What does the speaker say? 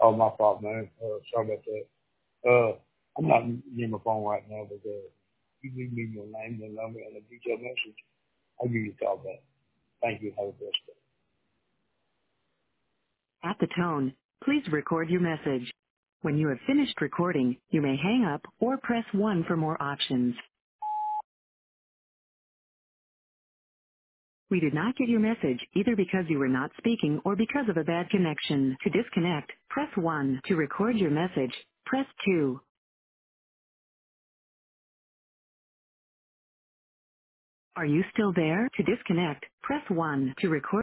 Oh, my fault, man. Sorry about that. I'm not near my phone right now, but you leave me your name and number and a detailed message. I'll give you a call back. Thank you. Have a blessed day. At the tone, please record your message. When you have finished recording, you may hang up or press 1 for more options. We did not get your message either because you were not speaking or because of a bad connection. To disconnect, press 1. To record your message, press 2. Are you still there? To disconnect, press 1. To record